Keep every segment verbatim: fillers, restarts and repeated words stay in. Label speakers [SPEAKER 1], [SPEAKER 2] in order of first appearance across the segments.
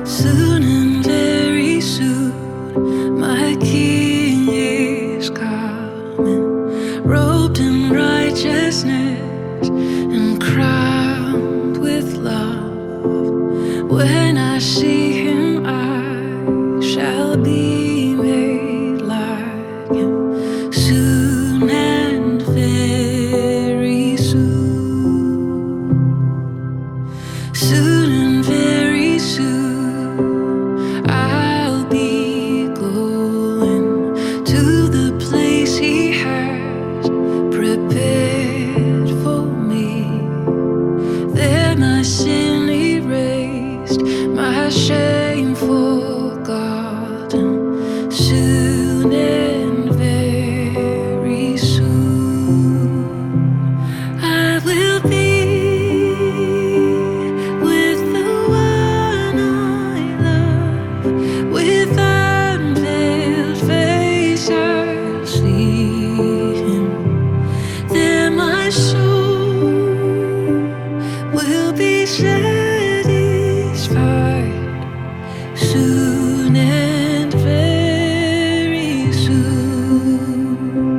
[SPEAKER 1] Soon and very soon, my King is coming, robed in righteousness and crowned with love. When I see him, I shall be made like him. Soon and very soon, soon and very soon. My sin erased, my shame forgotten. Soon and very soon, I will be with the one I love. With unveiled face I'll see him. There my soul will be satisfied. Soon and very soon,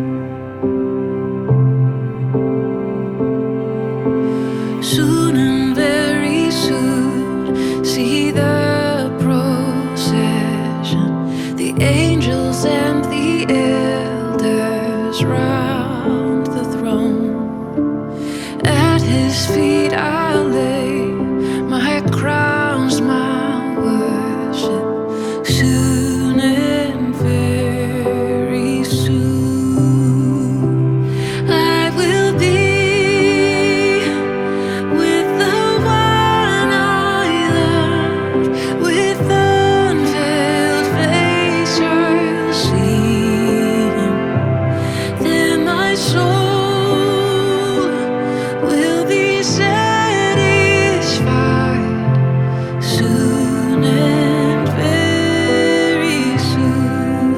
[SPEAKER 1] soon and very soon. See the procession, the angels and the elders round the throne. At his feet I'll lay my crowns, my worship. Soon and very soon, I will be with the one I love. With unveiled face I'll see him. Then my soul will be satisfied. Soon and very soon,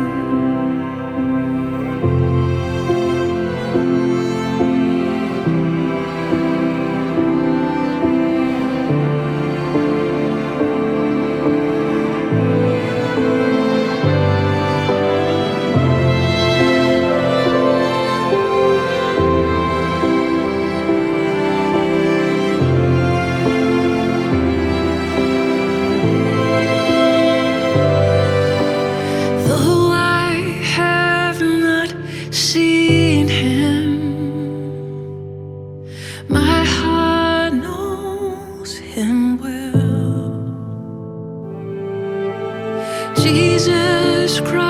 [SPEAKER 1] though I have not seen him, my heart knows him well. Jesus Christ.